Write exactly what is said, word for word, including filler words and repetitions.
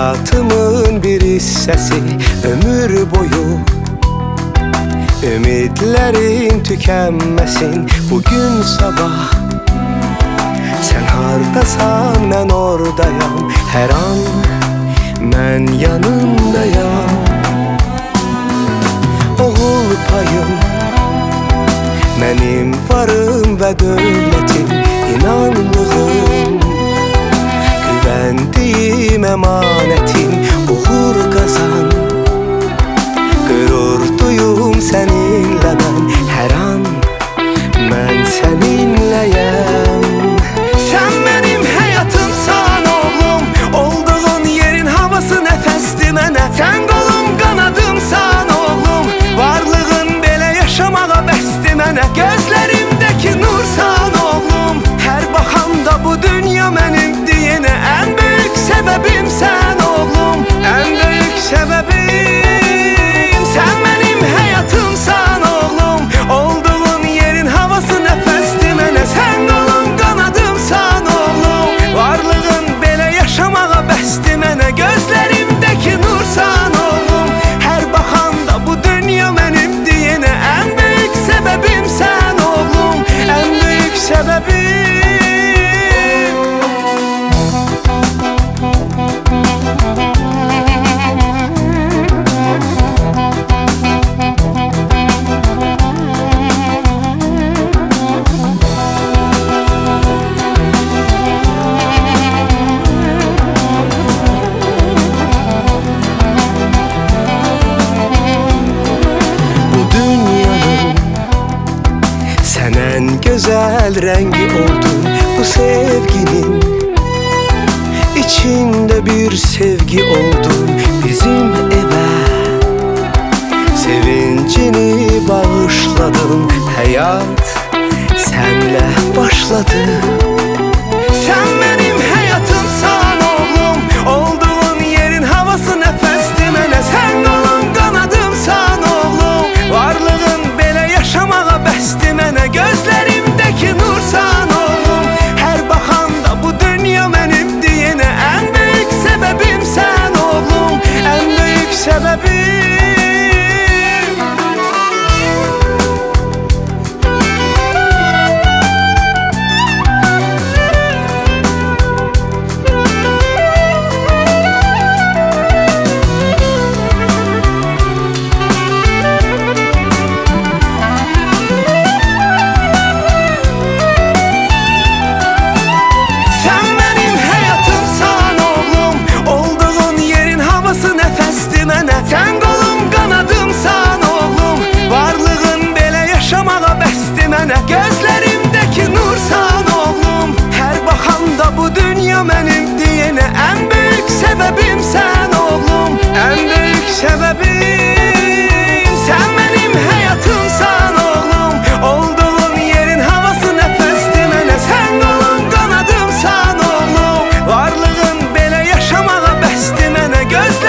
hayatımın bir hissesi, ömür boyu ümitlerim tükenmesin. Bugün sabah sen hardasan mən oradayam, her an mən yanındayam. Oğul payım mənim varım və dövlətim, inanlığım, güvəndiyim əmanətim. Uğur qazan, qürur duyum səninlə mən, hər an mən səninləyəm. Sən mənim həyatımsan oğlum, olduğun yerin havası nəfəsdir mənə. Sən qolum qanadımsan oğlum, varlığın belə yaşamağa bəsdir mənə. Gözlərimdəki nursan oğlum, hər baxanda bu dünya mənim deyənə. Ən böyük səbəbim sən oğlum, ən böyük səbəbim. Sən mənim həyatımsan oğlum, olduğun yerin havası nəfəsdir mənə. Sən qolum qanadımsan oğlum, varlığın belə yaşamağa bəsdir mənə. Gözlərimdəki nursan oğlum, hər baxanda bu dünya mənim deyənə. Ən böyük səbəbim sən oğlum, ən böyük səbəbim. Ən gözəl rəngi oldun bu sevginin, içində bir sevgi oldun bizim evə. Sevincini bağışladın, həyat sənlə başladı. Sən mənim həyatımsan oğlum, olduğun yerin havası nəfəsdir mənə. Sən qolun qanadımsan oğlum, varlığın belə yaşamağa bəsdir mənə. Gözlərimdəki nursan oğlum, hər baxanda bu dünya mənim deyənə. Ən böyük səbəbim sən oğlum, ən böyük səbəbim. Sən qolum qanadımsan oğlum, varlığın belə yaşamağa bəsdir mənə. Gözlərimdəki nursan oğlum, hər baxanda bu dünya mənim deyənə. Ən böyük səbəbim sən oğlum, ən böyük səbəbim. Sən mənim həyatımsan oğlum, olduğun yerin havası nəfəsdir mənə. Sən qolun qanadımsan oğlum, varlığın belə yaşamağa bəsdir mənə. Göz